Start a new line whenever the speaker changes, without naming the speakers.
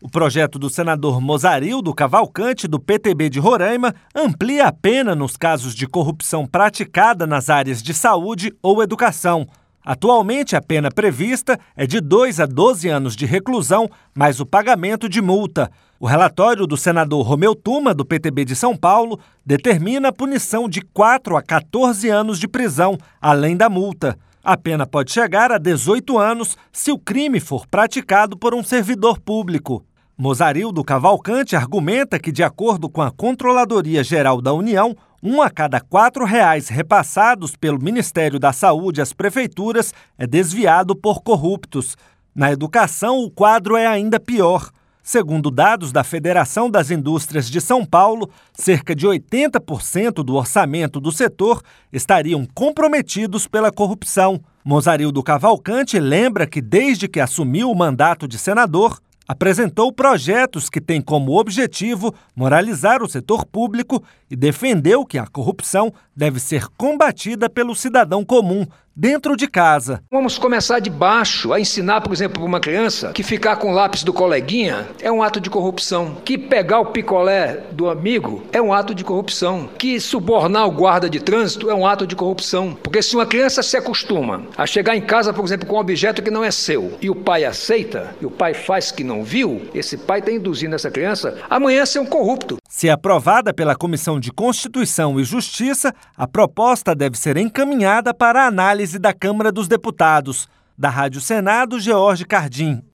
O projeto do senador Mozarildo Cavalcante, do PTB de Roraima, amplia a pena nos casos de corrupção praticada nas áreas de saúde ou educação. Atualmente, a pena prevista é de 2 a 12 anos de reclusão, mais o pagamento de multa. O relatório do senador Romeu Tuma, do PTB de São Paulo, determina a punição de 4 a 14 anos de prisão, além da multa. A pena pode chegar a 18 anos se o crime for praticado por um servidor público. Mozarildo Cavalcante argumenta que, de acordo com a Controladoria Geral da União, 1 a cada R$ 4 repassados pelo Ministério da Saúde às prefeituras é desviado por corruptos. Na educação, o quadro é ainda pior. Segundo dados da Federação das Indústrias de São Paulo, cerca de 80% do orçamento do setor estariam comprometidos pela corrupção. Mozarildo Cavalcante lembra que, desde que assumiu o mandato de senador, apresentou projetos que têm como objetivo moralizar o setor público e defendeu que a corrupção deve ser combatida pelo cidadão comum, dentro de casa.
Vamos começar de baixo, a ensinar, por exemplo, para uma criança que ficar com o lápis do coleguinha é um ato de corrupção, que pegar o picolé do amigo é um ato de corrupção, que subornar o guarda de trânsito é um ato de corrupção. Porque se uma criança se acostuma a chegar em casa, por exemplo, com um objeto que não é seu, e o pai aceita, e o pai faz que não viu, esse pai está induzindo essa criança amanhã a ser um corrupto.
Se aprovada pela Comissão de Constituição e Justiça, a proposta deve ser encaminhada para a análise da Câmara dos Deputados. Da Rádio Senado, George Cardim.